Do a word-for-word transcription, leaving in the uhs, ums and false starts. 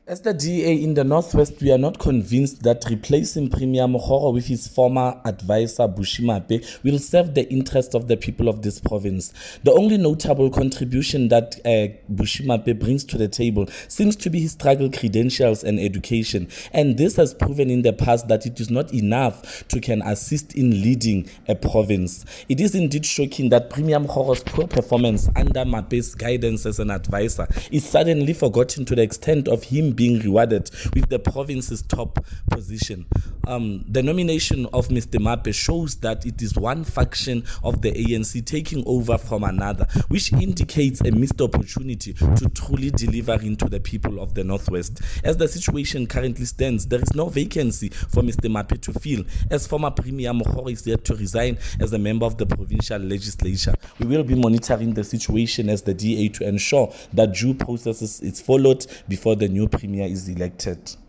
As the D A in the Northwest, we are not convinced that replacing Premier Mokgoro with his former advisor Bushimape will serve the interest of the people of this province. The only notable contribution that uh, Bushimape brings to the table seems to be his struggle credentials and education, and this has proven in the past that it is not enough to can assist in leading a province. It is indeed shocking that Premier Mokgoro's poor performance under Mape's guidance as an advisor is suddenly forgotten to the extent of him being rewarded with the province's top position. Um, the nomination of Mister Mape shows that it is one faction of the A N C taking over from another, which indicates a missed opportunity to truly deliver into the people of the Northwest. As the situation currently stands, there is no vacancy for Mister Mape to fill, as former Premier Mokgoro is yet to resign as a member of the provincial legislature. We will be monitoring the situation as the D A to ensure that due processes is followed before the new premier is elected.